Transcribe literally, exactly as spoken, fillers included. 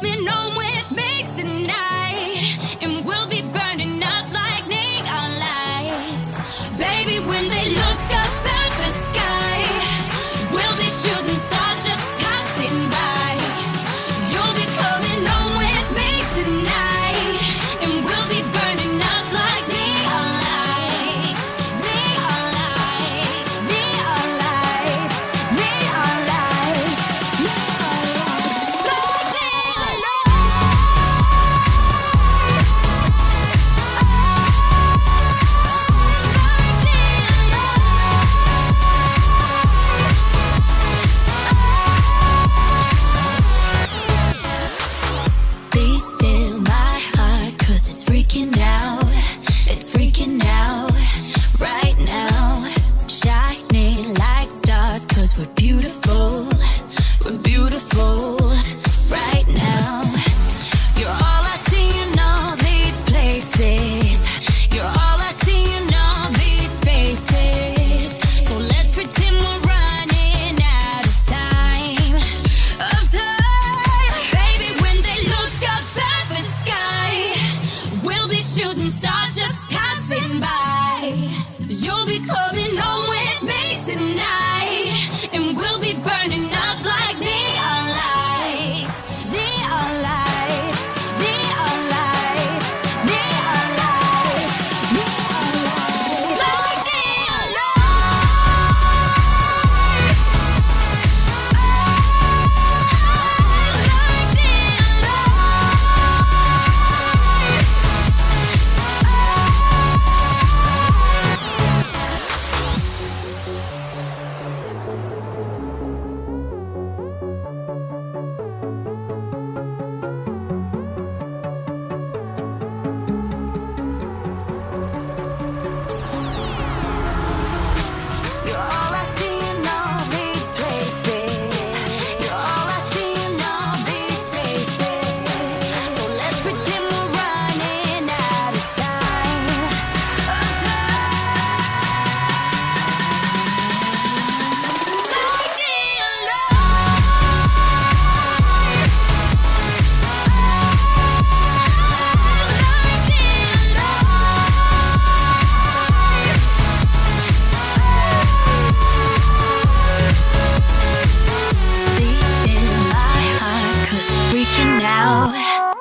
coming home with me tonight, and we'll be burning up like neon lights. Baby, when they look up at the sky, we'll be shooting stars just passing by. You'll be coming home with me tonight, and we'll be burning up like neon lights. Neon lights, neon lights, neon lights, neon lights, like neon Be still my heart, 'cause it's freaking out. It's freaking out right now. Shining like stars, 'cause we're beautiful. We're beautiful right now. You're all I see in all these places. You're all I see in all these faces. So let's pretend we're running out of time. Of time. Baby, when they look up at the sky, we'll be shooting stars just passing by. You'll be coming home with me tonight, and we'll be burning up like neon lights. Neon lights, neon lights, neon lights, neon lights, like neon lights. Like neon You're all I see in all these places. You're all I see in all these faces. So let's pretend we're running out of time. Of time. Like neon lights. Like neon lights. Beat in my heart, 'cause it's freaking out.